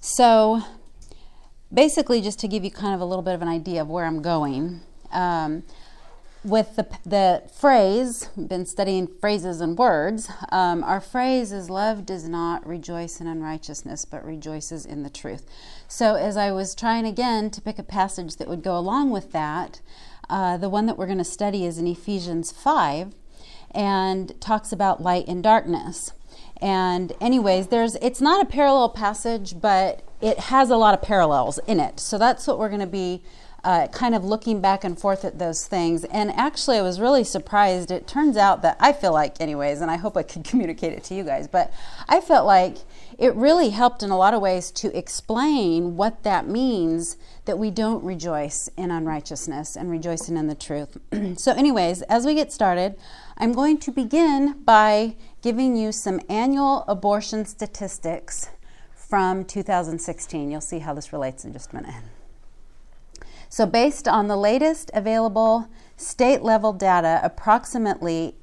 So basically, just to give you kind of a little bit of an idea of where I'm going, with the phrase, we've been studying phrases and words, our phrase is love does not rejoice in unrighteousness, but rejoices in the truth. So as I was trying again to pick a passage that would go along with that, the one that we're going to study is in Ephesians 5 and talks about light and darkness. And anyways, it's not a parallel passage, but it has a lot of parallels in it. So that's what we're going to be kind of looking back and forth at those things. And actually, I was really surprised. It turns out that I feel like, anyways, and I hope I could communicate it to you guys, but I felt like it really helped in a lot of ways to explain what that means, that we don't rejoice in unrighteousness and rejoicing in the truth. So anyways, as we get started, I'm going to begin by giving you some annual abortion statistics from 2016. You'll see how this relates in just a minute. So based on the latest available state-level data, approximately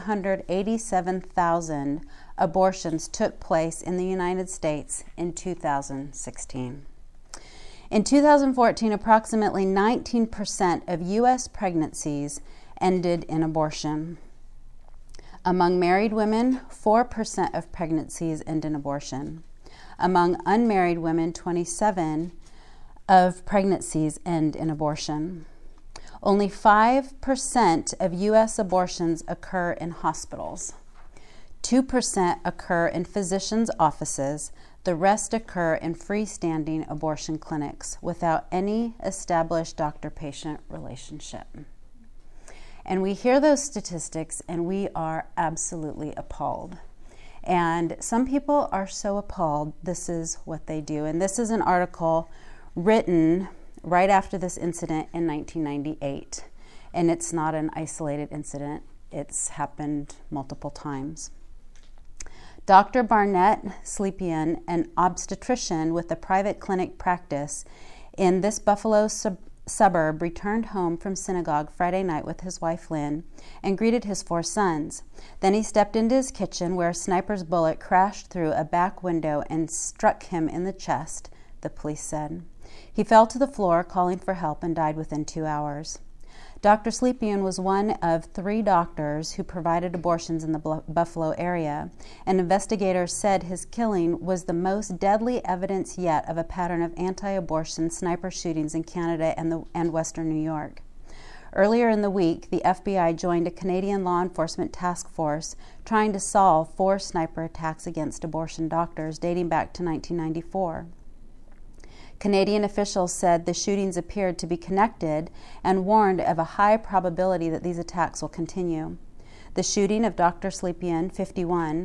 887,000 abortions took place in the United States in 2016. In 2014, approximately 19% of U.S. pregnancies ended in abortion. Among married women, 4% of pregnancies end in abortion. Among unmarried women, 27% of pregnancies end in abortion. Only 5% of U.S. abortions occur in hospitals. 2% occur in physicians' offices. The rest occur in freestanding abortion clinics without any established doctor-patient relationship. And we hear those statistics and we are absolutely appalled. And some people are so appalled, this is what they do. And this is an article written right after this incident in 1998. And it's not an isolated incident. It's happened multiple times. Dr. Barnett Slepian, an obstetrician with a private clinic practice in this Buffalo suburb, returned home from synagogue Friday night with his wife Lynn and greeted his 4 sons. Then he stepped into his kitchen where a sniper's bullet crashed through a back window and struck him in the chest, the police said. He fell to the floor, calling for help, and died within 2 hours. Dr. Slepian was one of 3 doctors who provided abortions in the Buffalo area, and investigators said his killing was the most deadly evidence yet of a pattern of anti-abortion sniper shootings in Canada and Western New York. Earlier in the week, the FBI joined a Canadian law enforcement task force trying to solve 4 sniper attacks against abortion doctors dating back to 1994. Canadian officials said the shootings appeared to be connected and warned of a high probability that these attacks will continue. The shooting of Dr. Slepian, 51,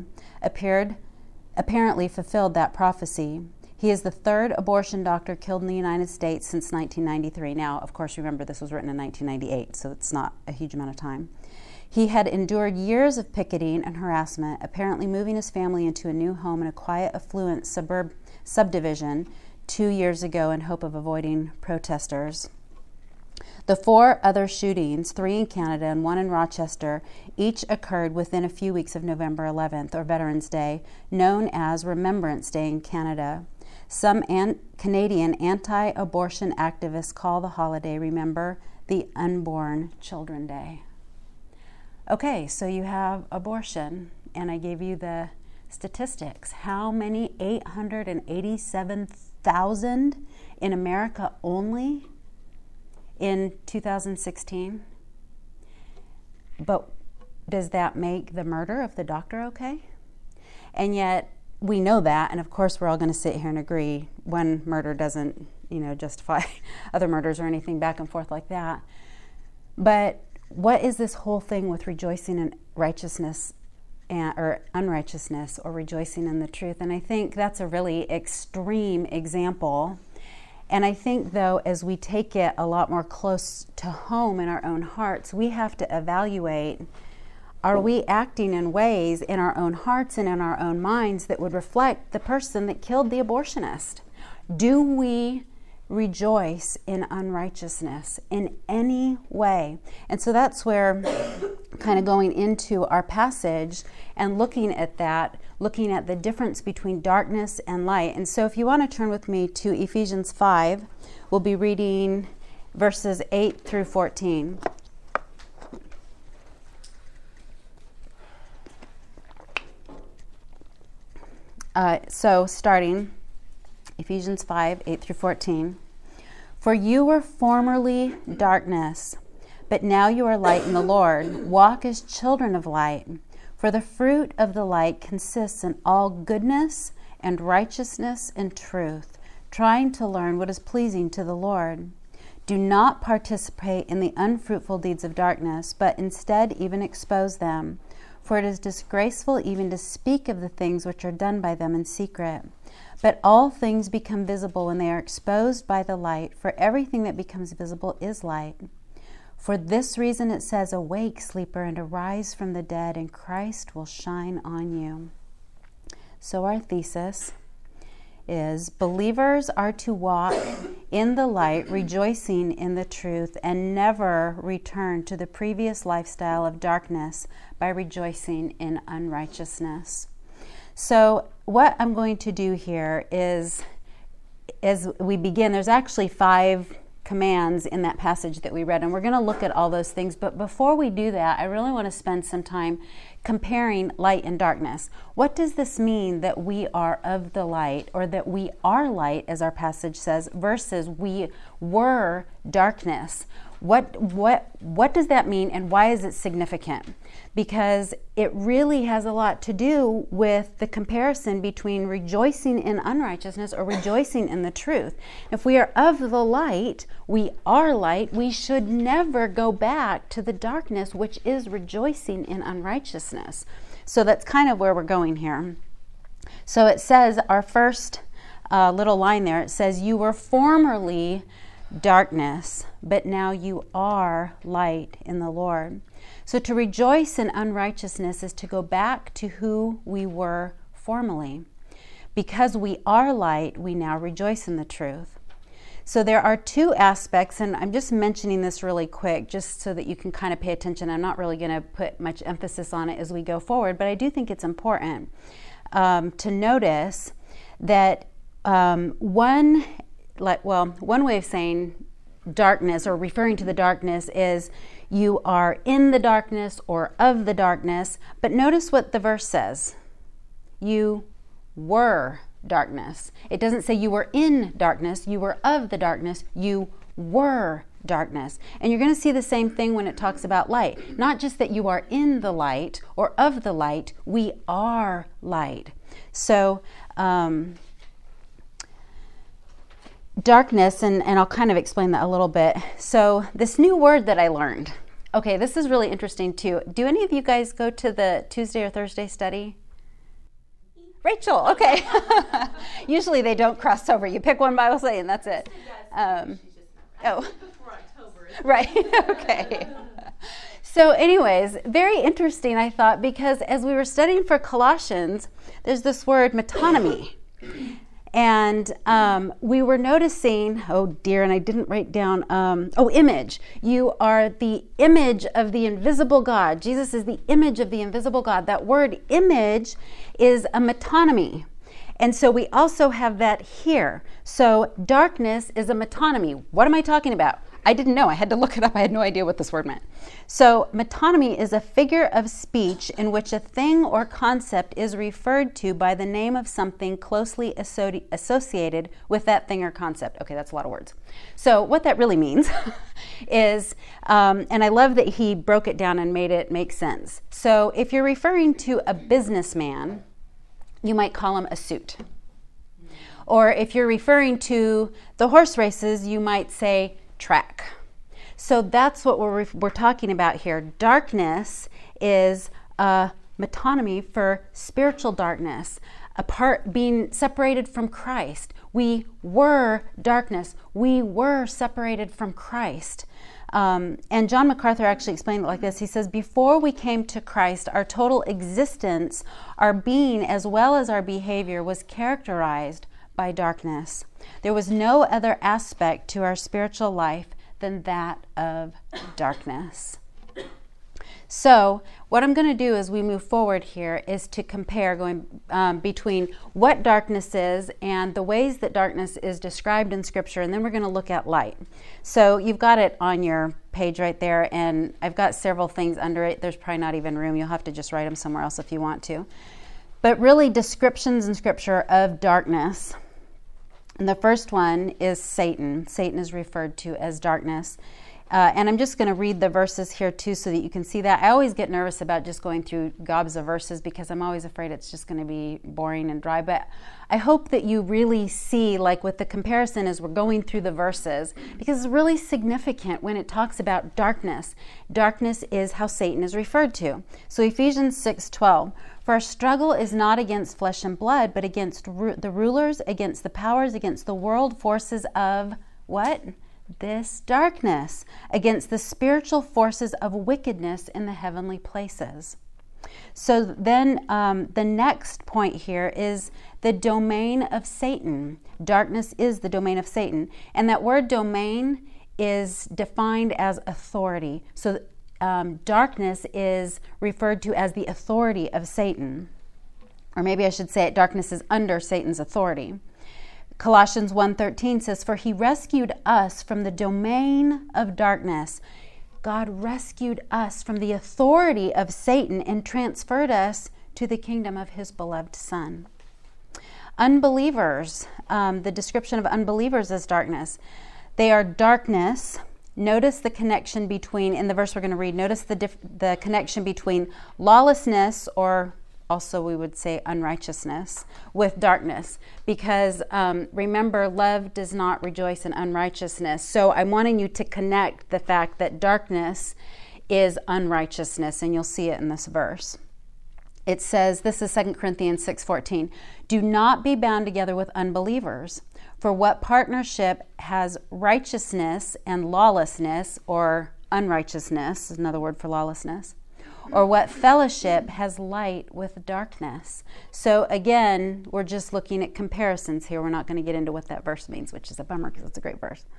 apparently fulfilled that prophecy. He is the 3rd abortion doctor killed in the United States since 1993. Now, of course, remember this was written in 1998, so it's not a huge amount of time. He had endured years of picketing and harassment, apparently moving his family into a new home in a quiet, affluent subdivision 2 years ago in hope of avoiding protesters. The 4 other shootings, 3 in Canada and 1 in Rochester, each occurred within a few weeks of November 11th, or Veterans Day, known as Remembrance Day in Canada. Some Canadian anti-abortion activists call the holiday, remember, the Unborn Children Day. Okay, so you have abortion, and I gave you the statistics. How many? 887,000 in America only in 2016. But does that make the murder of the doctor okay? And yet we know that, and of course we're all going to sit here and agree one murder doesn't, justify other murders or anything back and forth like that. But what is this whole thing with rejoicing in righteousness or unrighteousness, or rejoicing in the truth? And I think that's a really extreme example. And I think, though, as we take it a lot more close to home in our own hearts, we have to evaluate, are we acting in ways in our own hearts and in our own minds that would reflect the person that killed the abortionist? Do we rejoice in unrighteousness in any way? And so that's where kind of going into our passage and looking at that, looking at the difference between darkness and light. And so if you want to turn with me to Ephesians 5, we'll be reading verses 8 through 14. So starting Ephesians 5, 8 through 14. For you were formerly darkness, but now you are light in the Lord. Walk as children of light. For the fruit of the light consists in all goodness and righteousness and truth, trying to learn what is pleasing to the Lord. Do not participate in the unfruitful deeds of darkness, but instead even expose them. For it is disgraceful even to speak of the things which are done by them in secret. But all things become visible when they are exposed by the light, for everything that becomes visible is light. For this reason it says, awake, sleeper, and arise from the dead, and Christ will shine on you. So our thesis is, believers are to walk in the light, rejoicing in the truth, and never return to the previous lifestyle of darkness by rejoicing in unrighteousness. So what I'm going to do here is, as we begin, there's actually 5 commands in that passage that we read, and we're going to look at all those things. But before we do that, I really want to spend some time comparing light and darkness. What does this mean that we are of the light, or that we are light, as our passage says, versus we were darkness? What does that mean, and why is it significant? Because it really has a lot to do with the comparison between rejoicing in unrighteousness or rejoicing in the truth. If we are of the light, we are light, we should never go back to the darkness, which is rejoicing in unrighteousness. So that's kind of where we're going here. So it says, our first little line there, it says, you were formerly darkness, but now you are light in the Lord. So to rejoice in unrighteousness is to go back to who we were formerly. Because we are light, we now rejoice in the truth. So there are 2 aspects, and I'm just mentioning this really quick just so that you can kind of pay attention. I'm not really going to put much emphasis on it as we go forward, but I do think it's important to notice that one way of saying darkness, or referring to the darkness, is you are in the darkness or of the darkness. But notice what the verse says. You were darkness. It doesn't say you were in darkness, you were of the darkness, you were darkness. And you're going to see the same thing when it talks about light. Not just that you are in the light or of the light, we are light. So, darkness, and I'll kind of explain that a little bit. So this new word that I learned. Okay, this is really interesting too. Do any of you guys go to the Tuesday or Thursday study? Rachel, okay. Usually they don't cross over. You pick one Bible study and that's it. Right, okay. So anyways, very interesting, I thought, because as we were studying for Colossians, there's this word metonymy. And we were noticing, and I didn't write down, image. You are the image of the invisible God. Jesus is the image of the invisible God. That word image is a metonymy. And so we also have that here. So darkness is a metonymy. What am I talking about? I didn't know. I had to look it up. I had no idea what this word meant. So metonymy is a figure of speech in which a thing or concept is referred to by the name of something closely associated with that thing or concept. Okay, that's a lot of words. So what that really means is, and I love that he broke it down and made it make sense. So if you're referring to a businessman, you might call him a suit. Or if you're referring to the horse races, you might say track. So that's what we're talking about here. Darkness is a metonymy for spiritual darkness, being separated from Christ. We were darkness. We were separated from Christ. And John MacArthur actually explained it like this. He says, before we came to Christ, our total existence, our being as well as our behavior was characterized by darkness. There was no other aspect to our spiritual life than that of darkness. So what I'm going to do as we move forward here is to compare between what darkness is and the ways that darkness is described in Scripture, and then we're going to look at light. So you've got it on your page right there, and I've got several things under it. There's probably not even room. You'll have to just write them somewhere else if you want to. But really, descriptions in Scripture of darkness. And the first one is Satan. Satan is referred to as darkness. And I'm just going to read the verses here too so that you can see that. I always get nervous about just going through gobs of verses because I'm always afraid it's just going to be boring and dry. But I hope that you really see, like with the comparison as we're going through the verses, because it's really significant when it talks about darkness. Darkness is how Satan is referred to. So Ephesians 6:12, for our struggle is not against flesh and blood, but against the rulers, against the powers, against the world forces of what? This darkness, against the spiritual forces of wickedness in the heavenly places. So then the next point here is the domain of Satan. Darkness is the domain of Satan. And that word domain is defined as authority. So darkness is referred to as the authority of Satan. Or maybe I should say it, darkness is under Satan's authority. Colossians 1:13 says, for he rescued us from the domain of darkness. God rescued us from the authority of Satan and transferred us to the kingdom of his beloved Son. Unbelievers, the description of unbelievers as darkness. They are darkness. Notice the connection between, in the verse we're going to read, notice the connection between lawlessness, or also we would say unrighteousness, with darkness. Because remember, love does not rejoice in unrighteousness. So I'm wanting you to connect the fact that darkness is unrighteousness, and you'll see it in this verse. It says, this is 2 Corinthians 6:14, do not be bound together with unbelievers. For what partnership has righteousness and lawlessness, or unrighteousness is another word for lawlessness? Or what fellowship has light with darkness? So again, we're just looking at comparisons here. We're not going to get into what that verse means, which is a bummer because it's a great verse.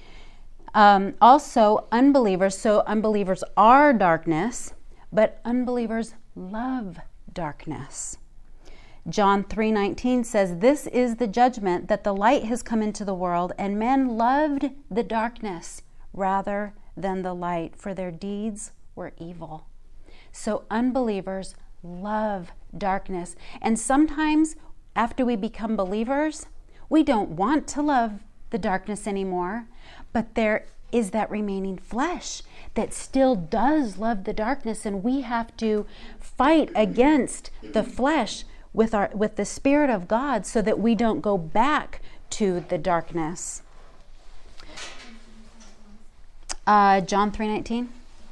Also, unbelievers. So unbelievers are darkness, but unbelievers love darkness. John 3:19 says, this is the judgment, that the light has come into the world, and men loved the darkness rather than the light, for their deeds were evil. So unbelievers love darkness. And sometimes after we become believers, we don't want to love the darkness anymore, but there is that remaining flesh that still does love the darkness, and we have to fight against the flesh with the Spirit of God so that we don't go back to the darkness. John 3:19.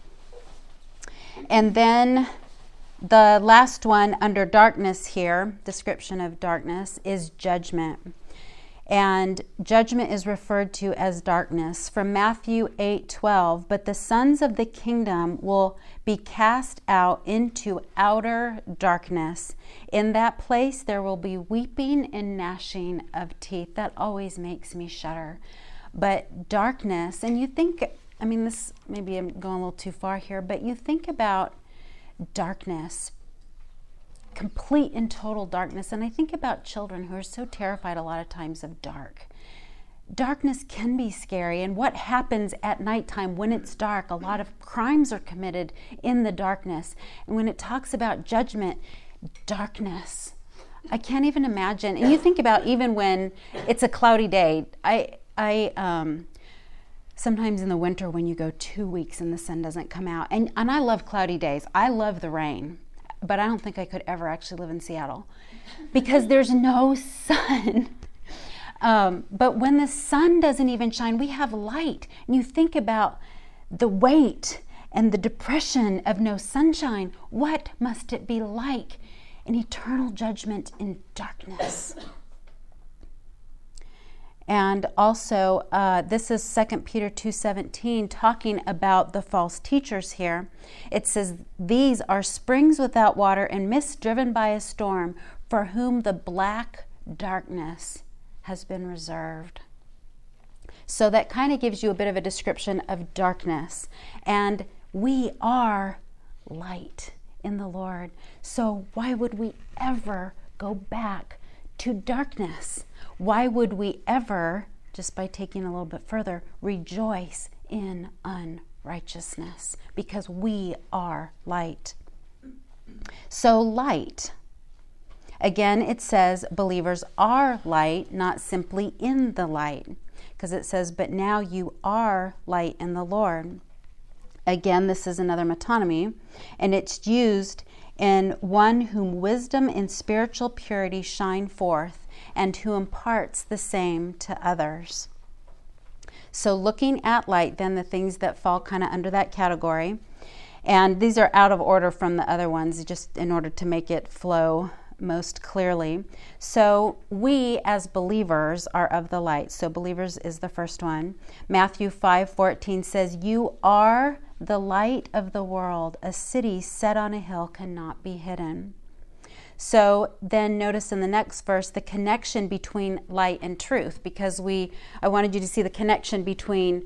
And then the last one under darkness here, description of darkness, is judgment. And judgment is referred to as darkness. From Matthew 8:12, but the sons of the kingdom will be cast out into outer darkness. In that place there will be weeping and gnashing of teeth. That always makes me shudder. But darkness, and you think, I mean, this maybe I'm going a little too far here, but you think about darkness, complete and total darkness, and I think about children who are so terrified a lot of times of dark. Darkness can be scary, and what happens at nighttime when it's dark? A lot of crimes are committed in the darkness. And when it talks about judgment, darkness, I can't even imagine. And you think about even when it's a cloudy day. I sometimes in the winter when you go 2 weeks and the sun doesn't come out. And I love cloudy days. I love the rain. But I don't think I could ever actually live in Seattle because there's no sun. But when the sun doesn't even shine, we have light. And you think about the weight and the depression of no sunshine. What must it be like? An eternal judgment in darkness. And also, this is 2 Peter 2:17, talking about the false teachers here. It says, these are springs without water and mists driven by a storm, for whom the black darkness has been reserved. So that kind of gives you a bit of a description of darkness. And we are light in the Lord. So why would we ever go back to darkness? Why would we ever, just by taking a little bit further, rejoice in unrighteousness? Because we are light. So light. Again, it says believers are light, not simply in the light. Because it says, but now you are light in the Lord. Again, this is another metonymy, and it's used in one whom wisdom and spiritual purity shine forth, and who imparts the same to others. So looking at light, then the things that fall kind of under that category, and these are out of order from the other ones, just in order to make it flow most clearly. So we as believers are of the light. So believers is the first one. Matthew 5:14 says, you are the light of the world. A city set on a hill cannot be hidden. So then notice in the next verse the connection between light and truth, because I wanted you to see the connection between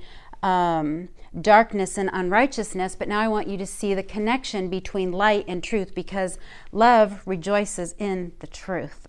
darkness and unrighteousness, but now I want you to see the connection between light and truth, because love rejoices in the truth.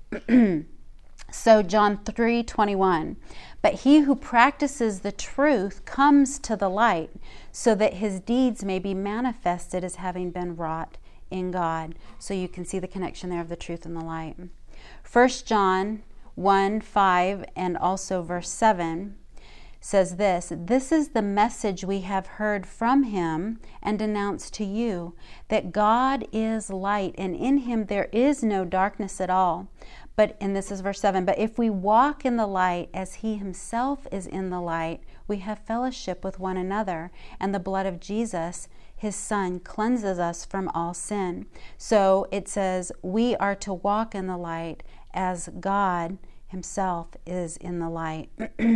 So John 3:21, but he who practices the truth comes to the light, so that his deeds may be manifested as having been wrought in God. So you can see the connection there of the truth and the light. 1 John 1:5 and also verse 7 says this is the message we have heard from him and announced to you, that God is light, and in him there is no darkness at all. And this is verse 7, but if we walk in the light as he himself is in the light, we have fellowship with one another, and the blood of Jesus, his son, cleanses us from all sin. So it says we are to walk in the light as God himself is in the light.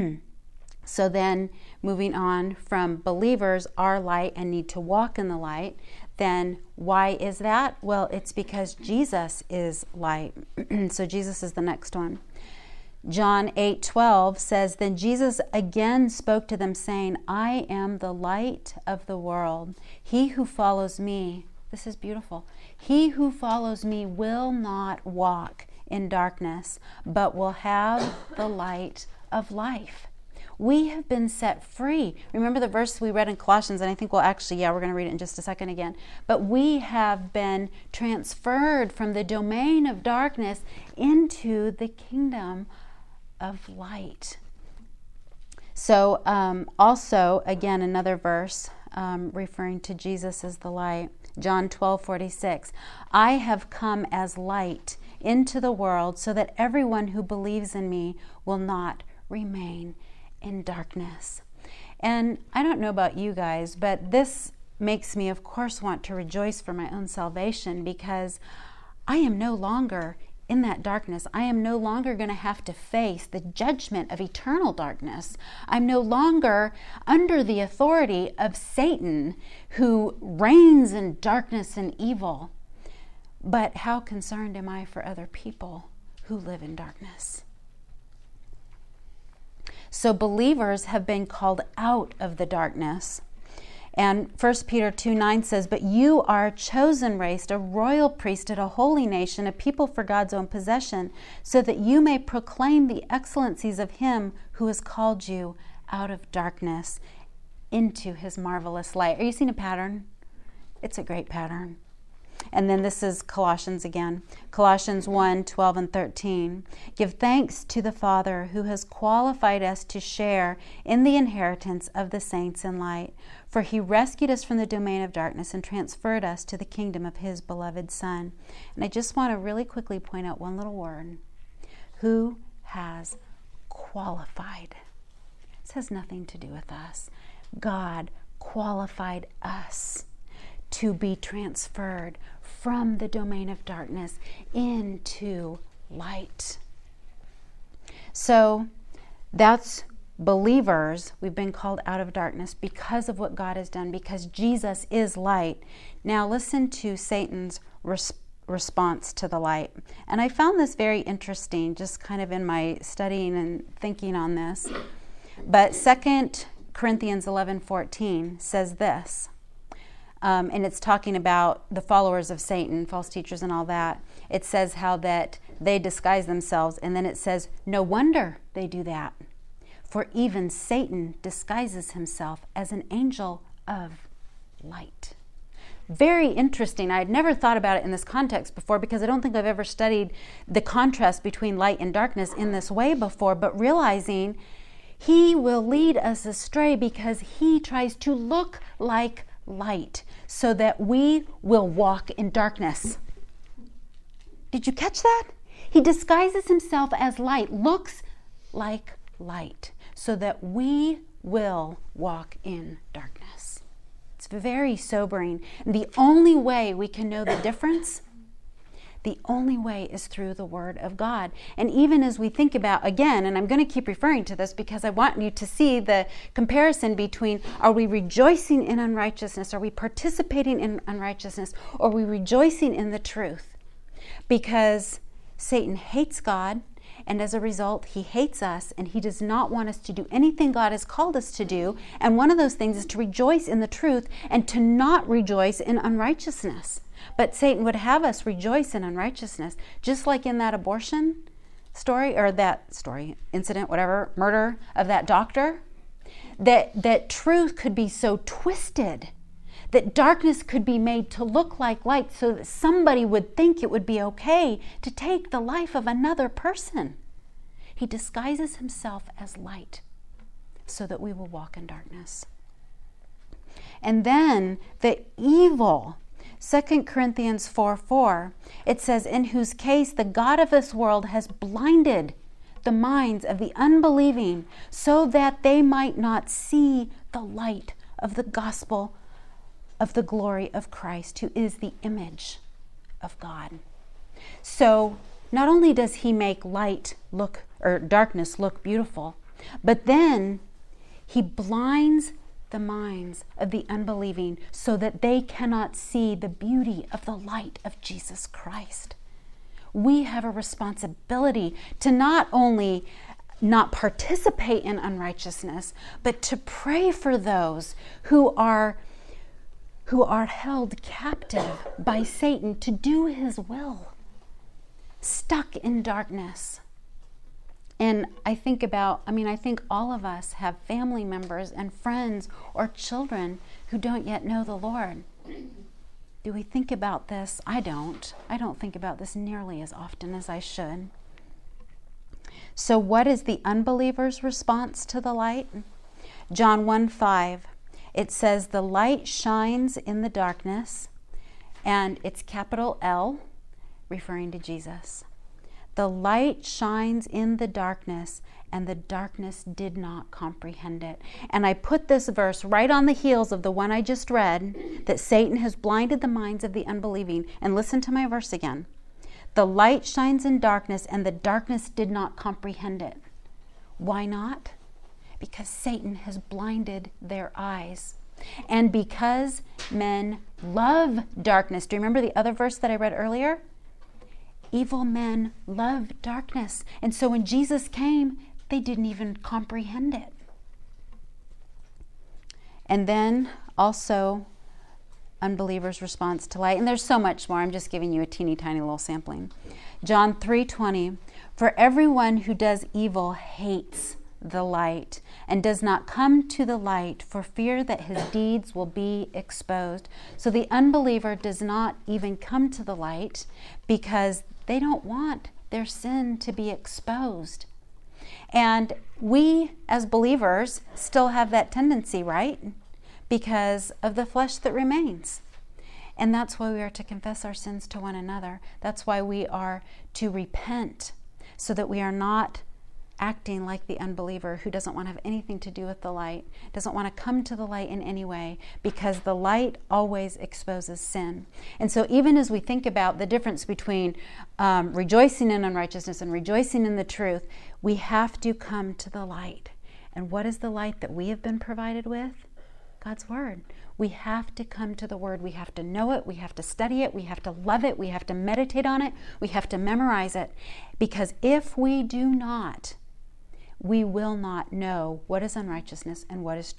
So then, moving on from believers are light and need to walk in the light, then why is that? Well, it's because Jesus is light. So Jesus is the next one. John 8:12 says, then Jesus again spoke to them, saying, I am the light of the world. He who follows me, this is beautiful, he who follows me will not walk in darkness, but will have the light of life. We have been set free. Remember the verse we read in Colossians, and I think we're going to read it in just a second again. But we have been transferred from the domain of darkness into the kingdom of light. So also, again, another verse referring to Jesus as the light. John 12:46. I have come as light into the world, so that everyone who believes in me will not remain in darkness. And I don't know about you guys, but this makes me, of course, want to rejoice for my own salvation, because I am no longer in that darkness. I am no longer going to have to face the judgment of eternal darkness. I'm no longer under the authority of Satan, who reigns in darkness and evil. But how concerned am I for other people who live in darkness? So believers have been called out of the darkness. And 1 Peter 2:9 says, but you are a chosen race, a royal priesthood, a holy nation, a people for God's own possession, so that you may proclaim the excellencies of him who has called you out of darkness into his marvelous light. Are you seeing a pattern? It's a great pattern. And then this is Colossians again. Colossians 1:12 and 13. Give thanks to the Father who has qualified us to share in the inheritance of the saints in light. For he rescued us from the domain of darkness and transferred us to the kingdom of his beloved Son. And I just want to really quickly point out one little word. Who has qualified? This has nothing to do with us. God qualified us to be transferred from the domain of darkness into light. So that's believers. We've been called out of darkness because of what God has done, because Jesus is light. Now listen to Satan's response to the light. And I found this very interesting, just kind of in my studying and thinking on this. But 2 Corinthians 11:14 says this. and it's talking about the followers of Satan, false teachers and all that. It says how that they disguise themselves, and then it says, no wonder they do that, for even Satan disguises himself as an angel of light. Very interesting. I had never thought about it in this context before, because I don't think I've ever studied the contrast between light and darkness in this way before, but realizing he will lead us astray because he tries to look like light so that we will walk in darkness. Did you catch that? He disguises himself as light, looks like light, so that we will walk in darkness. It's very sobering. And the only way we can know the difference, the only way is through the Word of God. And even as we think about, again, and I'm going to keep referring to this because I want you to see the comparison between, are we rejoicing in unrighteousness? Are we participating in unrighteousness? Or are we rejoicing in the truth? Because Satan hates God, and as a result, he hates us, and he does not want us to do anything God has called us to do. And one of those things is to rejoice in the truth and to not rejoice in unrighteousness. But Satan would have us rejoice in unrighteousness, just like in that abortion story, or that story, incident, whatever, murder of that doctor, that truth could be so twisted, that darkness could be made to look like light, so that somebody would think it would be okay to take the life of another person. He disguises himself as light so that we will walk in darkness. And then the evil, 2 Corinthians 4:4, it says, in whose case the God of this world has blinded the minds of the unbelieving so that they might not see the light of the gospel of the glory of Christ, who is the image of God. So not only does he make light look, or darkness look beautiful, but then he blinds the minds of the unbelieving so that they cannot see the beauty of the light of Jesus Christ. We have a responsibility to not only not participate in unrighteousness, but to pray for those who are held captive by Satan to do his will, stuck in darkness. And I think all of us have family members and friends or children who don't yet know the Lord. Do we think about this? I don't. I don't think about this nearly as often as I should. So what is the unbeliever's response to the light? John 1:5. It says, the light shines in the darkness, and it's capital L, referring to Jesus. The light shines in the darkness, and the darkness did not comprehend it. And I put this verse right on the heels of the one I just read, that Satan has blinded the minds of the unbelieving. And listen to my verse again. The light shines in darkness, and the darkness did not comprehend it. Why not? Because Satan has blinded their eyes. And because men love darkness. Do you remember the other verse that I read earlier? Evil men love darkness. And so when Jesus came, they didn't even comprehend it. And then also unbelievers' response to light. And there's so much more. I'm just giving you a teeny tiny little sampling. John 3:20. For everyone who does evil hates the light and does not come to the light for fear that his deeds will be exposed. So the unbeliever does not even come to the light because they don't want their sin to be exposed. And we as believers still have that tendency, right? Because of the flesh that remains. And that's why we are to confess our sins to one another. That's why we are to repent, so that we are not acting like the unbeliever who doesn't want to have anything to do with the light, doesn't want to come to the light in any way, because the light always exposes sin. And so even as we think about the difference between rejoicing in unrighteousness and rejoicing in the truth, we have to come to the light. And what is the light that we have been provided with? God's Word. We have to come to the Word. We have to know it. We have to study it. We have to love it. We have to meditate on it. We have to memorize it. Because if we do not, we will not know what is unrighteousness and what is truth.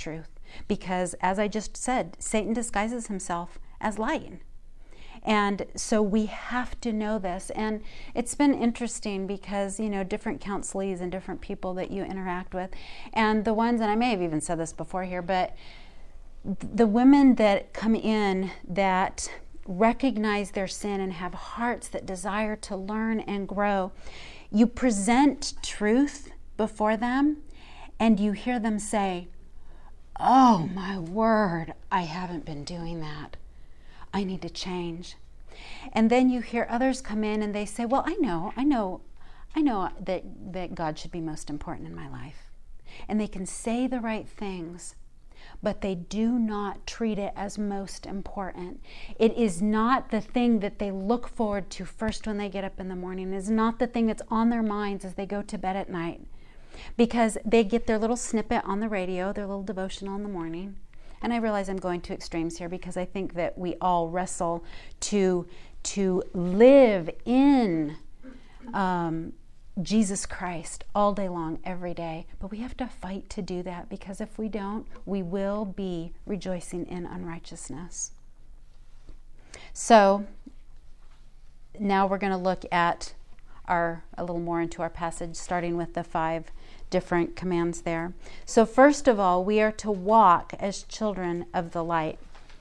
because, as I just said, Satan disguises himself as light. And so we have to know this. And it's been interesting because, different counselees and different people that you interact with, and the ones, and I may have even said this before here, but the women that come in that recognize their sin and have hearts that desire to learn and grow, you present truth before them and you hear them say, "Oh my word, I haven't been doing that. I need to change." And then you hear others come in and they say, "Well, I know that God should be most important in my life." And they can say the right things, but they do not treat it as most important. It is not the thing that they look forward to first when they get up in the morning. It is not the thing that's on their minds as they go to bed at night, because they get their little snippet on the radio, their little devotional in the morning. And I realize I'm going to extremes here because I think that we all wrestle to live in Jesus Christ all day long, every day. But we have to fight to do that, because if we don't, we will be rejoicing in unrighteousness. So now we're going to look at a little more into our passage, starting with the 5 different commands there. So first of all, we are to walk as children of the light.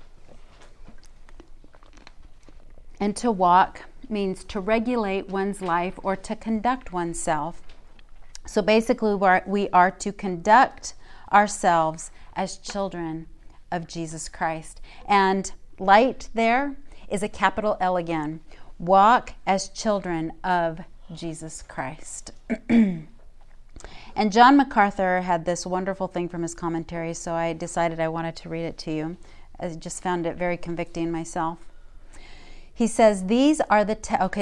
And to walk means to regulate one's life or to conduct oneself. So basically, we are to conduct ourselves as children of Jesus Christ. And light there is a capital L again. Walk as children of Jesus Christ. And John MacArthur had this wonderful thing from his commentary, so I decided I wanted to read it to you. I just found it very convicting myself. He says, these are the...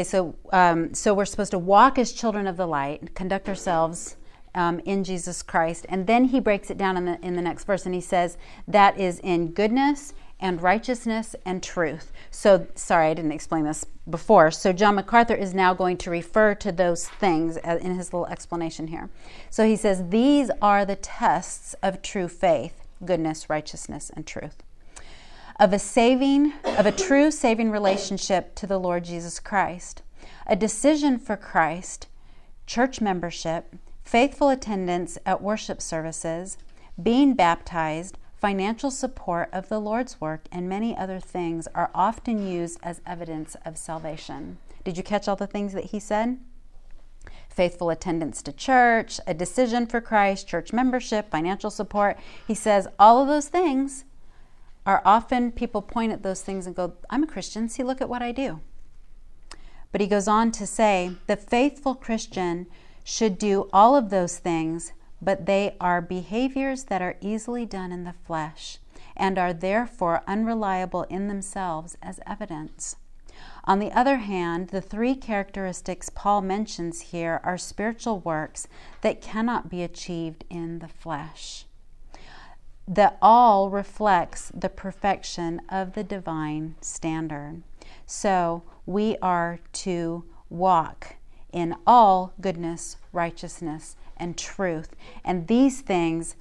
So we're supposed to walk as children of the light, conduct ourselves in Jesus Christ. And then he breaks it down in the next verse, and he says, that is in goodness and righteousness and truth. So, sorry, I didn't explain this before. So John MacArthur is now going to refer to those things in his little explanation here. So he says, these are the tests of true faith, goodness, righteousness, and truth. Of a true saving relationship to the Lord Jesus Christ, a decision for Christ, church membership, faithful attendance at worship services, being baptized, financial support of the Lord's work, and many other things are often used as evidence of salvation. Did you catch all the things that he said? Faithful attendance to church, a decision for Christ, church membership, financial support. He says all of those things are often, people point at those things and go, I'm a Christian, see, look at what I do. But he goes on to say, the faithful Christian should do all of those things, but they are behaviors that are easily done in the flesh and are therefore unreliable in themselves as evidence. On the other hand, the 3 characteristics Paul mentions here are spiritual works that cannot be achieved in the flesh. That all reflects the perfection of the divine standard. So we are to walk in all goodness, righteousness, and truth. And these things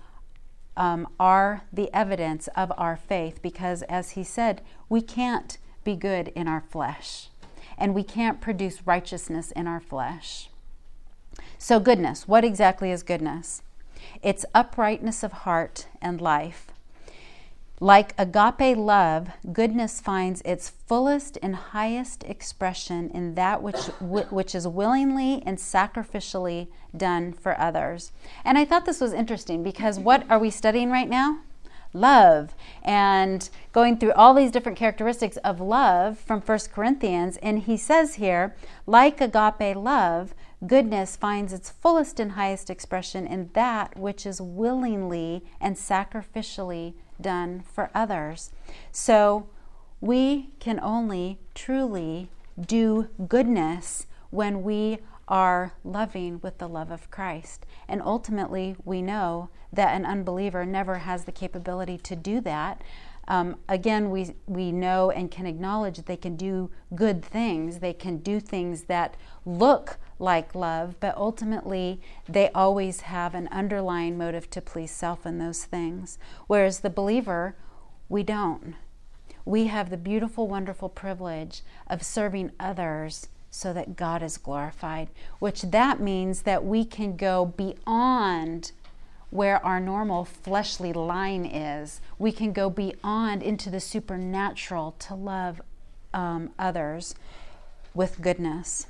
are the evidence of our faith, because, as he said, we can't be good in our flesh, and we can't produce righteousness in our flesh. So goodness, what exactly is goodness? It's uprightness of heart and life. Like agape love, goodness finds its fullest and highest expression in that which is willingly and sacrificially done for others. And I thought this was interesting, because what are we studying right now? Love. And going through all these different characteristics of love from 1 Corinthians. And he says here, like agape love, goodness finds its fullest and highest expression in that which is willingly and sacrificially done for others. So we can only truly do goodness when we are loving with the love of Christ. And ultimately, we know that an unbeliever never has the capability to do that Again, we know and can acknowledge that they can do good things. They can do things that look like love, but ultimately they always have an underlying motive to please self in those things. Whereas the believer, we don't. We have the beautiful, wonderful privilege of serving others so that God is glorified, which that means that we can go beyond where our normal fleshly line is. We can go beyond into the supernatural to love others with goodness.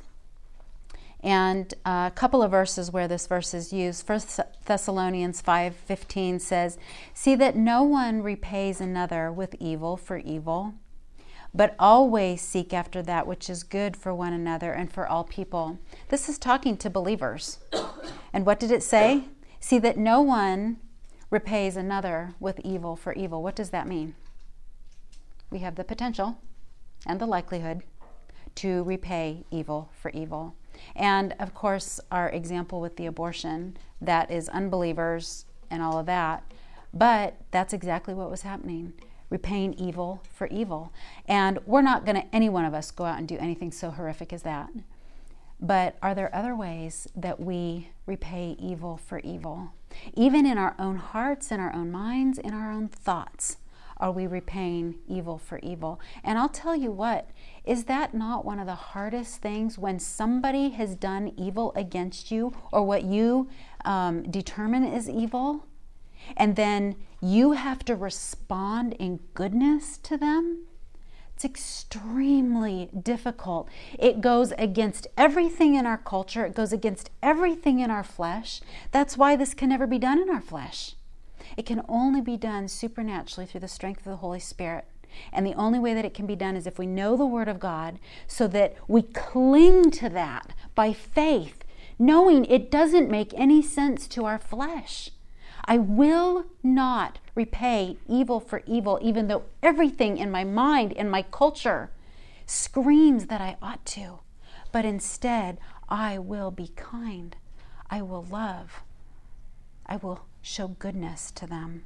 And a couple of verses where this verse is used. 1 Thessalonians 5:15 says, "See that no one repays another with evil for evil, but always seek after that which is good for one another and for all people." This is talking to believers. And what did it say? See that no one repays another with evil for evil. What does that mean? We have the potential and the likelihood to repay evil for evil. And of course, our example with the abortion, that is unbelievers and all of that. But that's exactly what was happening. Repaying evil for evil. And we're not going to, any one of us, go out and do anything so horrific as that. But are there other ways that we repay evil for evil? Even in our own hearts, in our own minds, in our own thoughts, are we repaying evil for evil? And I'll tell you what, is that not one of the hardest things when somebody has done evil against you, or what you determine is evil, and then you have to respond in goodness to them? It's extremely difficult. It goes against everything in our culture. It goes against everything in our flesh. That's why this can never be done in our flesh. It can only be done supernaturally through the strength of the Holy Spirit. And the only way that it can be done is if we know the Word of God, so that we cling to that by faith, knowing it doesn't make any sense to our flesh. I will not repay evil for evil, even though everything in my mind, in my culture, screams that I ought to. But instead, I will be kind. I will love. I will show goodness to them.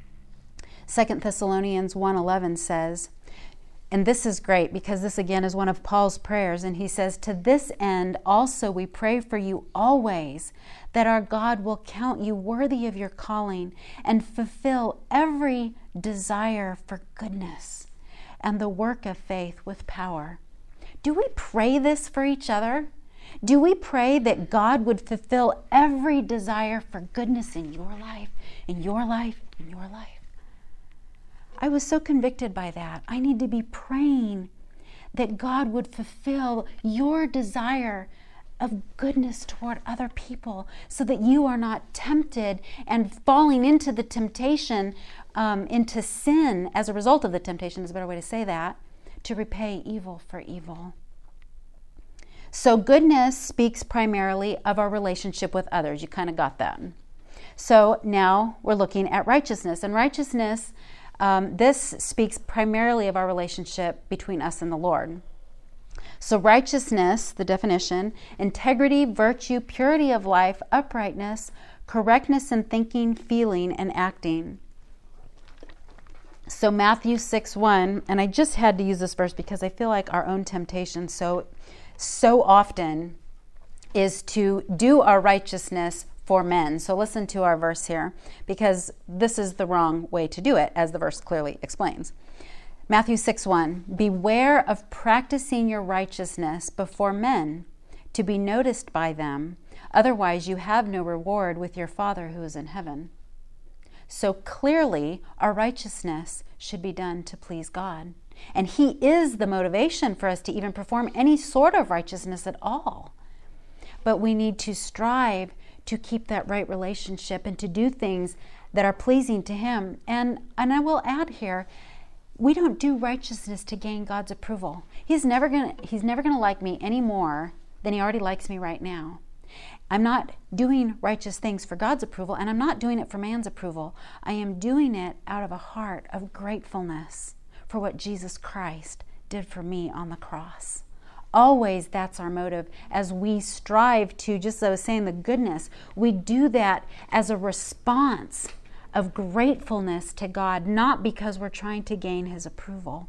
2 Thessalonians 1:11 says, and this is great because this again is one of Paul's prayers, and he says, "To this end also we pray for you always, that our God will count you worthy of your calling and fulfill every desire for goodness and the work of faith with power." Do we pray this for each other? Do we pray that God would fulfill every desire for goodness in your life, in your life, in your life? I was so convicted by that. I need to be praying that God would fulfill your desire of goodness toward other people, so that you are not tempted and falling into the temptation, into sin as a result of the temptation is a better way to say that, to repay evil for evil. So goodness speaks primarily of our relationship with others. You kind of got that. So now we're looking at righteousness. And righteousness, this speaks primarily of our relationship between us and the Lord. So righteousness, the definition: integrity, virtue, purity of life, uprightness, correctness in thinking, feeling, and acting. So Matthew 6:1, and I just had to use this verse because I feel like our own temptation so often is to do our righteousness for men. So listen to our verse here, because this is the wrong way to do it, as the verse clearly explains. Matthew 6:1, "Beware of practicing your righteousness before men, to be noticed by them. Otherwise you have no reward with your Father who is in heaven." So clearly, our righteousness should be done to please God. And He is the motivation for us to even perform any sort of righteousness at all. But we need to strive to keep that right relationship and to do things that are pleasing to Him. And I will add here, we don't do righteousness to gain God's approval. He's never gonna like me any more than He already likes me right now. I'm not doing righteous things for God's approval, and I'm not doing it for man's approval. I am doing it out of a heart of gratefulness for what Jesus Christ did for me on the cross. Always that's our motive as we strive to, just as I was saying, the goodness. We do that as a response of gratefulness to God, not because we're trying to gain his approval.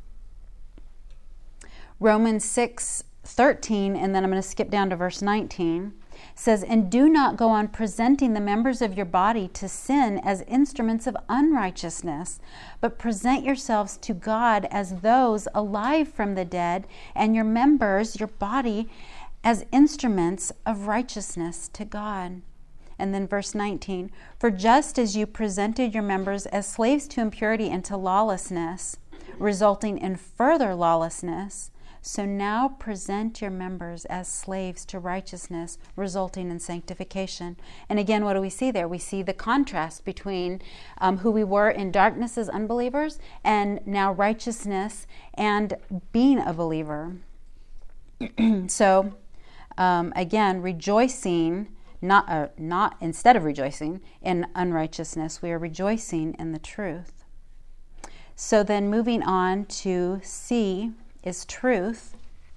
Romans 6:13, and then I'm going to skip down to verse 19, says, "And do not go on presenting the members of your body to sin as instruments of unrighteousness, but present yourselves to God as those alive from the dead, and your members, your body, as instruments of righteousness to God." And then verse 19, "For just as you presented your members as slaves to impurity and to lawlessness, resulting in further lawlessness, so now present your members as slaves to righteousness, resulting in sanctification." And again, what do we see there? We see the contrast between who we were in darkness as unbelievers and now righteousness and being a believer. So, again, rejoicing, not instead of rejoicing in unrighteousness, we are rejoicing in the truth. So then moving on to C is truth.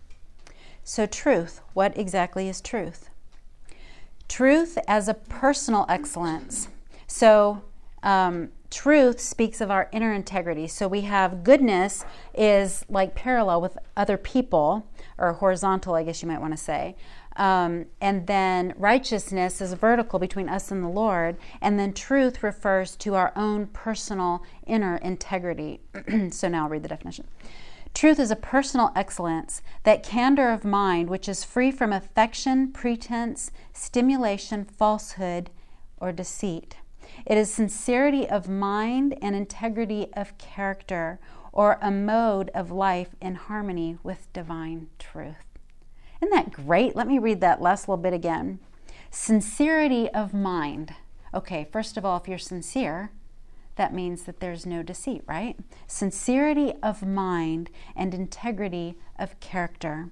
So truth, what exactly is truth? Truth as a personal excellence. So truth speaks of our inner integrity. So we have goodness is like parallel with other people, or horizontal, I guess you might want to say. And then righteousness is vertical between us and the Lord. And then truth refers to our own personal inner integrity. So now I'll read the definition. Truth is a personal excellence, that candor of mind which is free from affection, pretense, stimulation, falsehood, or deceit. It is sincerity of mind and integrity of character, or a mode of life in harmony with divine truth. Isn't that great? Let me read that last little bit again. Sincerity of mind. Okay, first of all, if you're sincere, that means that there's no deceit, right? Sincerity of mind and integrity of character,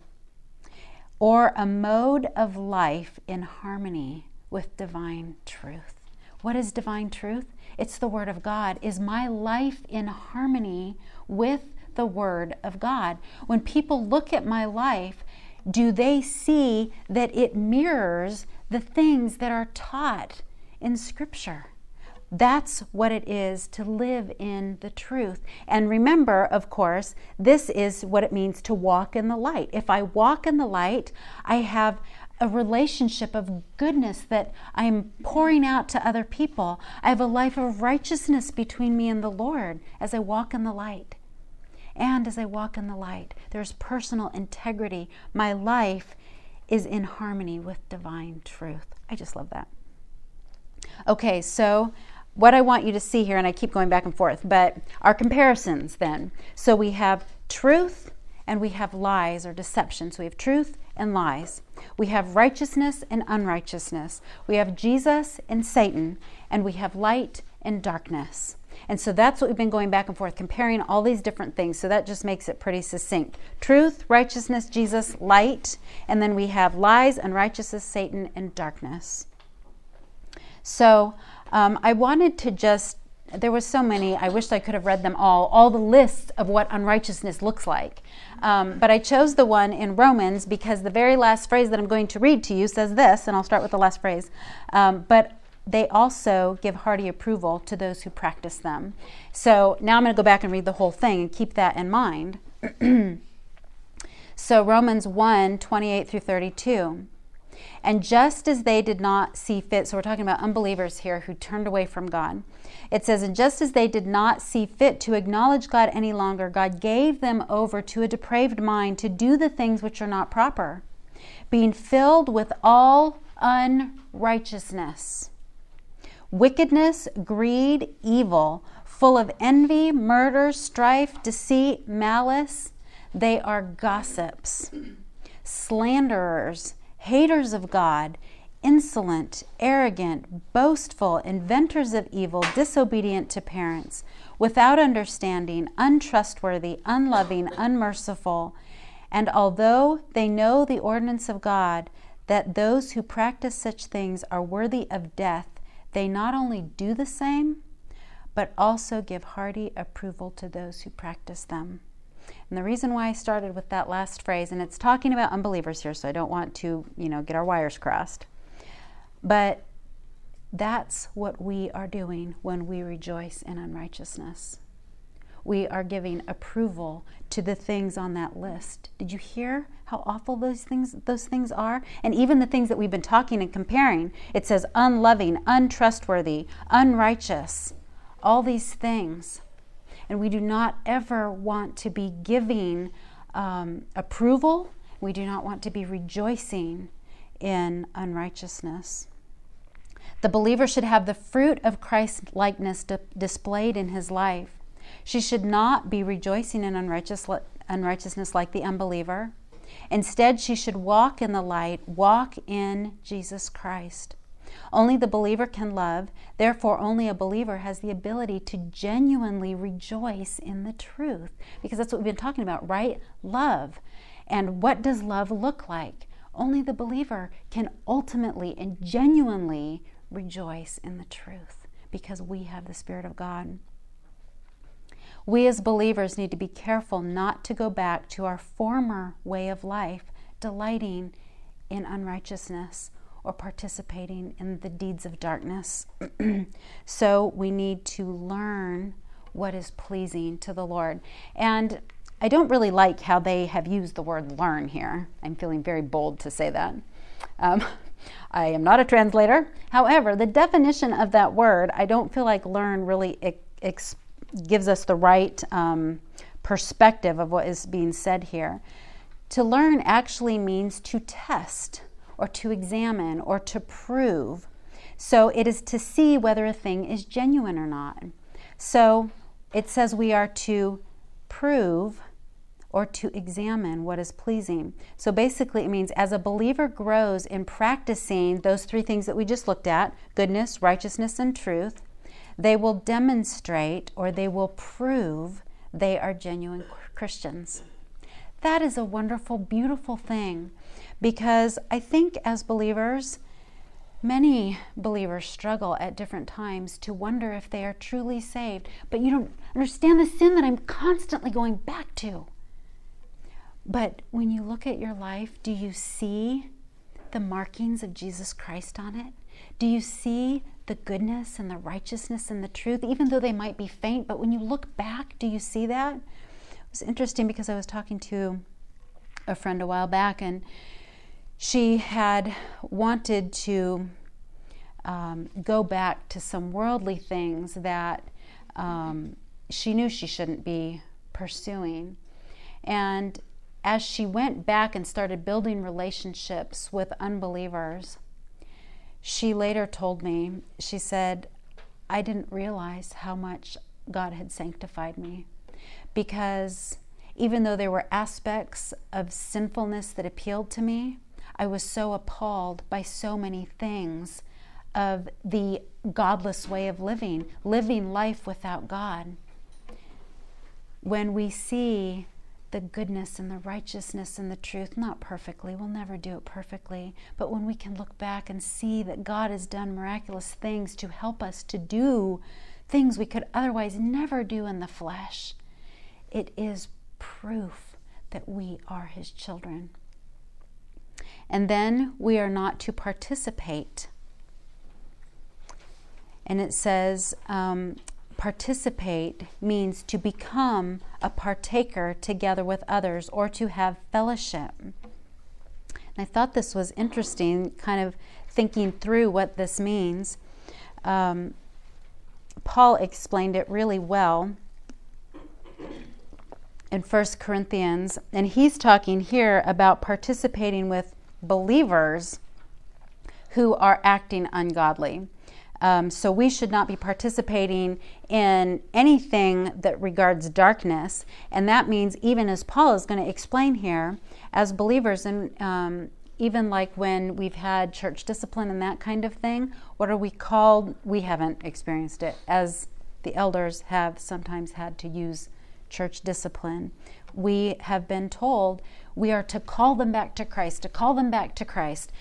or a mode of life in harmony with divine truth. What is divine truth? It's the Word of God. Is my life in harmony with the Word of God? When people look at my life, do they see that it mirrors the things that are taught in Scripture? That's what it is to live in the truth. And remember, of course, this is what it means to walk in the light. If I walk in the light, I have a relationship of goodness that I'm pouring out to other people. I have a life of righteousness between me and the Lord as I walk in the light. And as I walk in the light, there's personal integrity. My life is in harmony with divine truth. I just love that. Okay, so what I want you to see here, and I keep going back and forth, but our comparisons then. So we have truth and we have lies or deception. So we have truth and lies. We have righteousness and unrighteousness. We have Jesus and Satan, and we have light and darkness. And so that's what we've been going back and forth, comparing all these different things. So that just makes it pretty succinct. Truth, righteousness, Jesus, light. And then we have lies, unrighteousness, Satan, and darkness. So I wanted to just, there were so many, I wished I could have read them all the lists of what unrighteousness looks like. But I chose the one in Romans because the very last phrase that I'm going to read to you says this, and I'll start with the last phrase. But they also give hearty approval to those who practice them. So now I'm going to go back and read the whole thing and keep that in mind. So Romans 1:28 through 32. And just as they did not see fit, so we're talking about unbelievers here who turned away from God. It says, and just as they did not see fit to acknowledge God any longer, God gave them over to a depraved mind to do the things which are not proper, being filled with all unrighteousness, wickedness, greed, evil, full of envy, murder, strife, deceit, malice. They are gossips, slanderers, haters of God, insolent, arrogant, boastful, inventors of evil, disobedient to parents, without understanding, untrustworthy, unloving, unmerciful. And although they know the ordinance of God, that those who practice such things are worthy of death, they not only do the same, but also give hearty approval to those who practice them. And the reason why I started with that last phrase, and it's talking about unbelievers here, so I don't want to, get our wires crossed. But That's what we are doing when we rejoice in unrighteousness. We are giving approval to the things on that list. Did you hear how awful those things are? And even the things that we've been talking and comparing, it says unloving, untrustworthy, unrighteous, all these things. And we do not ever want to be giving approval. We do not want to be rejoicing in unrighteousness. The believer should have the fruit of Christ's likeness displayed in his life. She should not be rejoicing in unrighteousness like the unbeliever. Instead, she should walk in the light, walk in Jesus Christ. Only the believer can love. Therefore, only a believer has the ability to genuinely rejoice in the truth. Because that's what we've been talking about, right? Love. And what does love look like? Only the believer can ultimately and genuinely rejoice in the truth because we have the Spirit of God. We as believers need to be careful not to go back to our former way of life, delighting in unrighteousness or participating in the deeds of darkness. So we need to learn what is pleasing to the Lord. And I don't really like how they have used the word learn here. I'm feeling very bold to say that. I am not a translator. However, the definition of that word, I don't feel like learn really gives us the right perspective of what is being said here. To learn actually means to test or to examine or to prove. So it is to see whether a thing is genuine or not. So it says we are to prove or to examine what is pleasing. So basically it means as a believer grows in practicing those three things that we just looked at, goodness, righteousness, and truth, they will demonstrate or they will prove they are genuine Christians. That is a wonderful, beautiful thing because I think as believers, many believers struggle at different times to wonder if they are truly saved, but you don't understand the sin that I'm constantly going back to. But when you look at your life, do you see the markings of Jesus Christ on it? Do you see the goodness and the righteousness and the truth, even though they might be faint? But when you look back, do you see that? It was interesting because I was talking to a friend a while back, and she had wanted to go back to some worldly things that she knew she shouldn't be pursuing. And as she went back and started building relationships with unbelievers, she later told me, she said, I didn't realize how much God had sanctified me, because even though there were aspects of sinfulness that appealed to me, I was so appalled by so many things of the godless way of living life without God. When we see the goodness and the righteousness and the truth, not perfectly, we'll never do it perfectly, but when we can look back and see that God has done miraculous things to help us to do things we could otherwise never do in the flesh, it is proof that we are His children. And then we are not to participate. And it says, participate means to become a partaker together with others or to have fellowship. And I thought this was interesting, kind of thinking through what this means. Paul explained it really well in 1 Corinthians, and he's talking here about participating with believers who are acting ungodly. So we should not be participating in anything that regards darkness. And that means, even as Paul is going to explain here, as believers, and even like when we've had church discipline and that kind of thing, what are we called? We haven't experienced it, as the elders have sometimes had to use church discipline. We have been told we are to call them back to Christ, to call them back to Christ.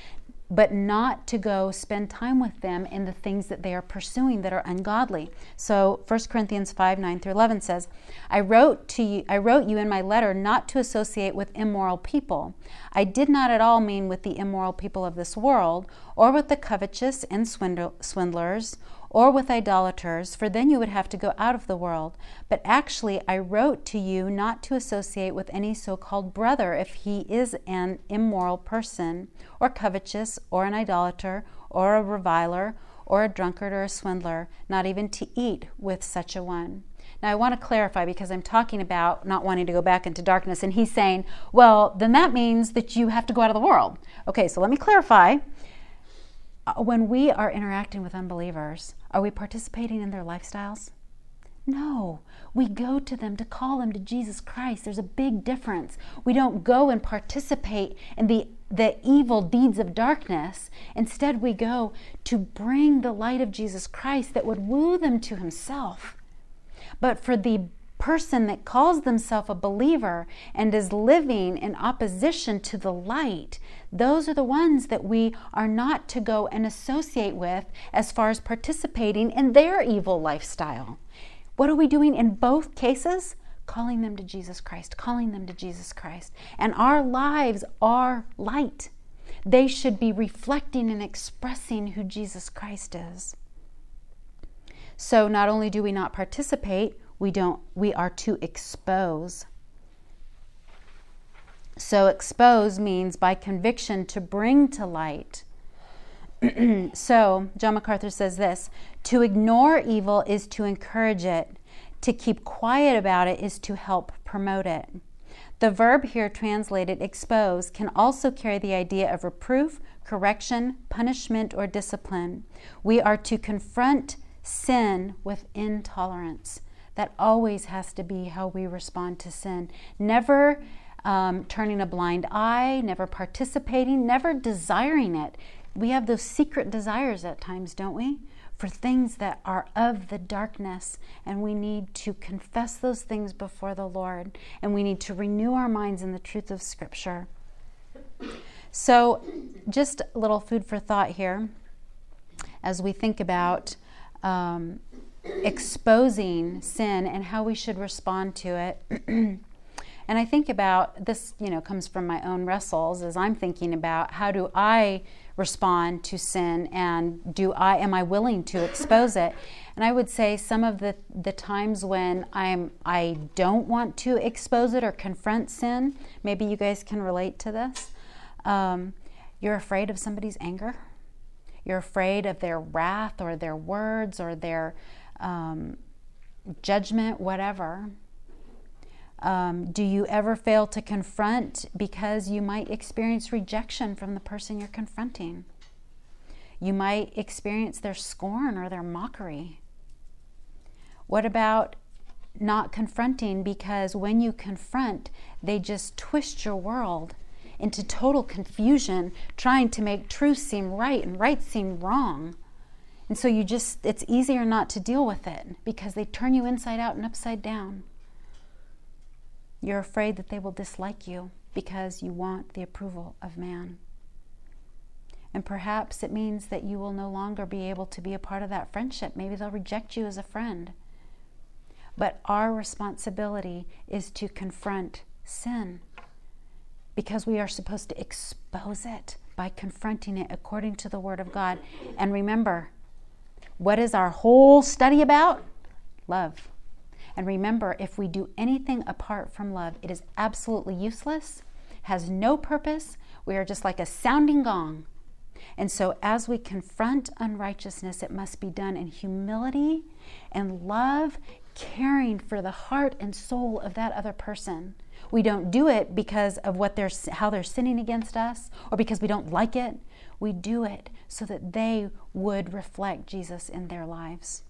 but not to go spend time with them in the things that they are pursuing that are ungodly. So 1 Corinthians 5:9-11 says, I wrote you in my letter not to associate with immoral people. I did not at all mean with the immoral people of this world, or with the covetous and swindlers, or with idolaters, for then you would have to go out of the world. But actually, I wrote to you not to associate with any so-called brother if he is an immoral person, or covetous, or an idolater, or a reviler, or a drunkard, or a swindler, not even to eat with such a one. Now, I want to clarify because I'm talking about not wanting to go back into darkness, and he's saying, well, then that means that you have to go out of the world. Okay, so let me clarify. When we are interacting with unbelievers, are we participating in their lifestyles? No. We go to them to call them to Jesus Christ. There's a big difference. We don't go and participate in the evil deeds of darkness. Instead, we go to bring the light of Jesus Christ that would woo them to himself. But for the person that calls themselves a believer and is living in opposition to the light, those are the ones that we are not to go and associate with as far as participating in their evil lifestyle. What are we doing in both cases? Calling them to Jesus Christ, calling them to Jesus Christ. And our lives are light. They should be reflecting and expressing who Jesus Christ is. So not only do we not participate, we are to expose. So expose means by conviction to bring to light. So John MacArthur says this, to ignore evil is to encourage it. To keep quiet about it is to help promote it. The verb here translated expose can also carry the idea of reproof, correction, punishment, or discipline. We are to confront sin with intolerance. That always has to be how we respond to sin. Never turning a blind eye, never participating, never desiring it. We have those secret desires at times, don't we? For things that are of the darkness, and we need to confess those things before the Lord, and we need to renew our minds in the truth of Scripture. So just a little food for thought here as we think about exposing sin and how we should respond to it. And I think about this, comes from my own wrestles as I'm thinking about how do I respond to sin, and am I willing to expose it? And I would say some of the times when I don't want to expose it or confront sin, maybe you guys can relate to this. You're afraid of somebody's anger. You're afraid of their wrath or their words or their judgment, whatever. Do you ever fail to confront because you might experience rejection from the person you're confronting? You might experience their scorn or their mockery. What about not confronting because when you confront, they just twist your world into total confusion, trying to make truth seem right and right seem wrong? And so it's easier not to deal with it because they turn you inside out and upside down. You're afraid that they will dislike you because you want the approval of man. And perhaps it means that you will no longer be able to be a part of that friendship. Maybe they'll reject you as a friend. But our responsibility is to confront sin because we are supposed to expose it by confronting it according to the Word of God. And remember, what is our whole study about? Love. And remember, if we do anything apart from love, it is absolutely useless, has no purpose. We are just like a sounding gong. And so as we confront unrighteousness, it must be done in humility and love, caring for the heart and soul of that other person. We don't do it because of how they're sinning against us or because we don't like it. We do it so that they would reflect Jesus in their lives.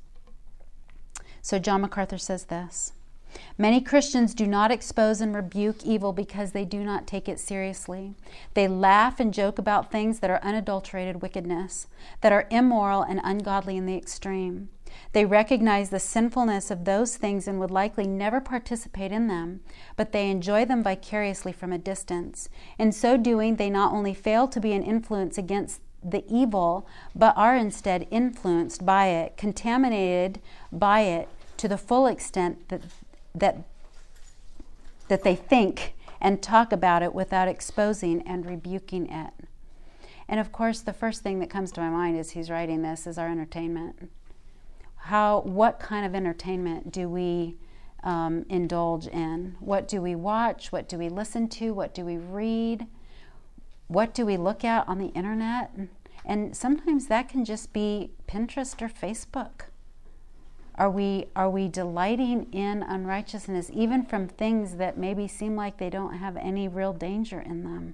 So John MacArthur says this, many Christians do not expose and rebuke evil because they do not take it seriously. They laugh and joke about things that are unadulterated wickedness, that are immoral and ungodly in the extreme. They recognize the sinfulness of those things and would likely never participate in them, but they enjoy them vicariously from a distance. In so doing, they not only fail to be an influence against the evil, but are instead influenced by it, contaminated by it to the full extent that they think and talk about it without exposing and rebuking it. And of course, the first thing that comes to my mind as he's writing this is our entertainment. What kind of entertainment do we indulge in? What do we watch? What do we listen to? What do we read? What do we look at on the internet? And sometimes that can just be Pinterest or Facebook. Are we delighting in unrighteousness, even from things that maybe seem like they don't have any real danger in them?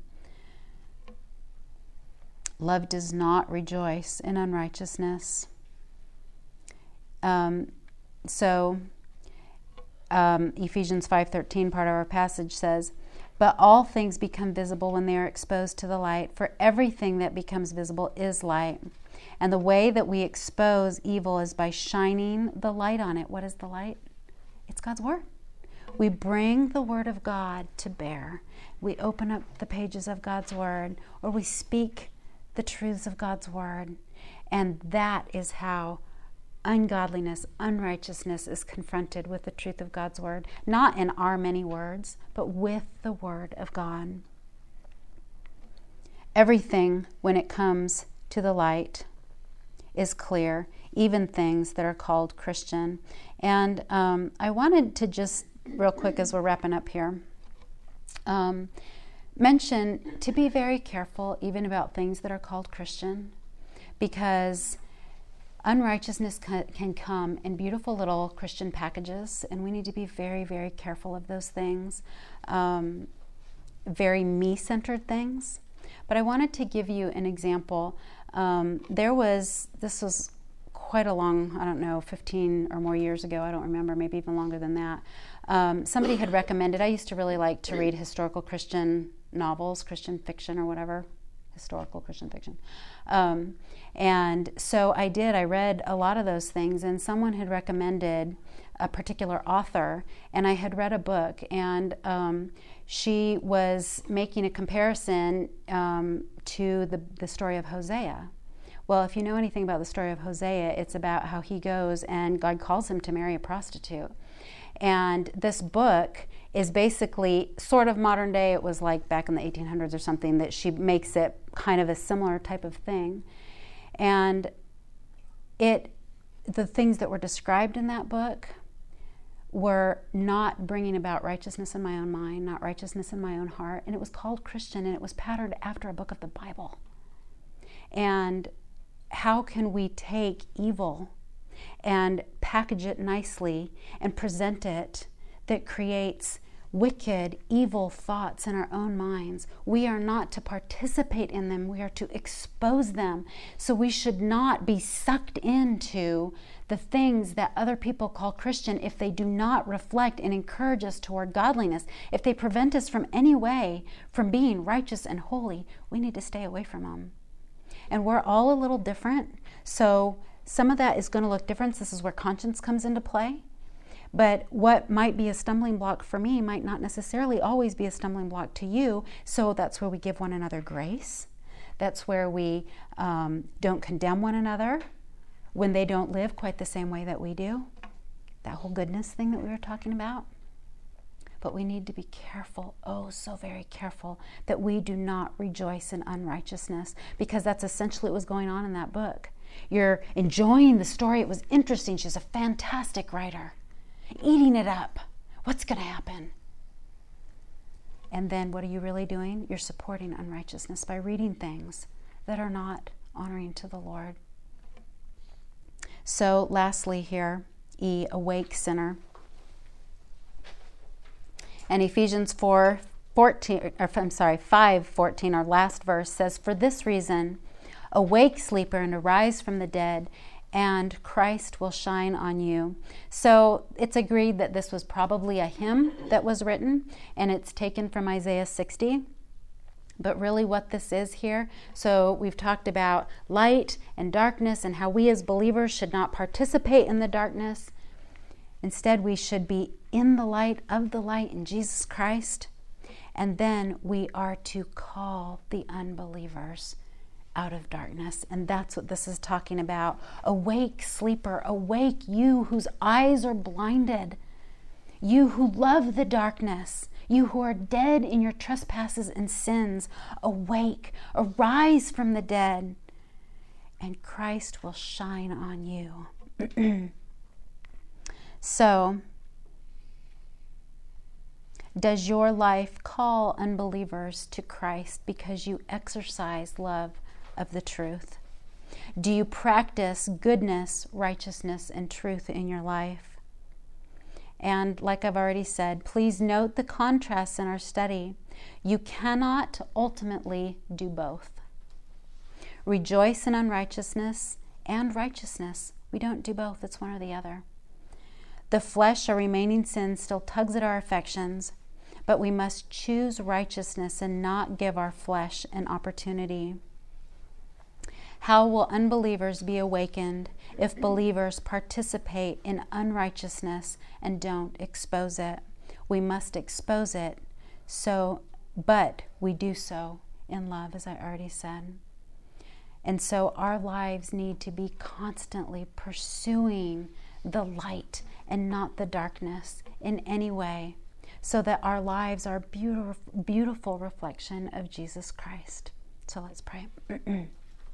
Love does not rejoice in unrighteousness. Ephesians 5:13, part of our passage says, "But all things become visible when they are exposed to the light, for everything that becomes visible is light. And the way that we expose evil is by shining the light on it." What is the light? It's God's Word. We bring the Word of God to bear. We open up the pages of God's Word, or we speak the truths of God's Word. And that is how ungodliness, unrighteousness is confronted with the truth of God's Word. Not in our many words, but with the Word of God. Everything, when it comes to the light, is clear, even things that are called Christian. And I wanted to just, real quick as we're wrapping up here, mention to be very careful even about things that are called Christian, because unrighteousness can come in beautiful little Christian packages, and we need to be very, very careful of those things, very me-centered things. But I wanted to give you an example. This was quite a long, 15 or more years ago, I don't remember, maybe even longer than that. Somebody had recommended, I used to really like to read historical Christian novels, Christian fiction or whatever, historical Christian fiction. And so I read a lot of those things, and someone had recommended a particular author, and I had read a book, and she was making a comparison to the story of Hosea. Well, if you know anything about the story of Hosea, it's about how he goes and God calls him to marry a prostitute. And this book is basically sort of modern day. It was like back in the 1800s or something, that she makes it kind of a similar type of thing. And the things that were described in that book were not bringing about righteousness in my own mind, not righteousness in my own heart. And it was called Christian, and it was patterned after a book of the Bible. And how can we take evil and package it nicely and present it that creates wicked, evil thoughts in our own minds? We are not to participate in them. We are to expose them. So we should not be sucked into the things that other people call Christian if they do not reflect and encourage us toward godliness. If they prevent us from any way from being righteous and holy, we need to stay away from them. And we're all a little different. So some of that is going to look different. This is where conscience comes into play. But what might be a stumbling block for me might not necessarily always be a stumbling block to you. So that's where we give one another grace. That's where we don't condemn one another when they don't live quite the same way that we do. That whole goodness thing that we were talking about. But we need to be careful, oh so very careful, that we do not rejoice in unrighteousness, because that's essentially what was going on in that book. You're enjoying the story. It was interesting. She's a fantastic writer. Eating it up. What's going to happen? And then what are you really doing? You're supporting unrighteousness by reading things that are not honoring to the Lord. So lastly here, awake sinner. And Ephesians 5:14, our last verse, says, "For this reason, awake, sleeper, and arise from the dead, and Christ will shine on you." So it's agreed that this was probably a hymn that was written, and it's taken from Isaiah 60. But really what this is here, so we've talked about light and darkness and how we as believers should not participate in the darkness. Instead, we should be in the light of the light in Jesus Christ. And then we are to call the unbelievers out of darkness. And that's what this is talking about. Awake, sleeper, awake, you whose eyes are blinded, you who love the darkness, you who are dead in your trespasses and sins. Awake, arise from the dead, and Christ will shine on you. So, does your life call unbelievers to Christ because you exercise love of the truth? Do you practice goodness, righteousness, and truth in your life? And like I've already said, please note the contrasts in our study. You cannot ultimately do both. Rejoice in unrighteousness and righteousness. We don't do both. It's one or the other. The flesh, our remaining sin, still tugs at our affections, but we must choose righteousness and not give our flesh an opportunity. How will unbelievers be awakened if believers participate in unrighteousness and don't expose it? We must expose it, but we do so in love, as I already said. And so our lives need to be constantly pursuing the light and not the darkness in any way, so that our lives are beautiful reflection of Jesus Christ. So let's pray.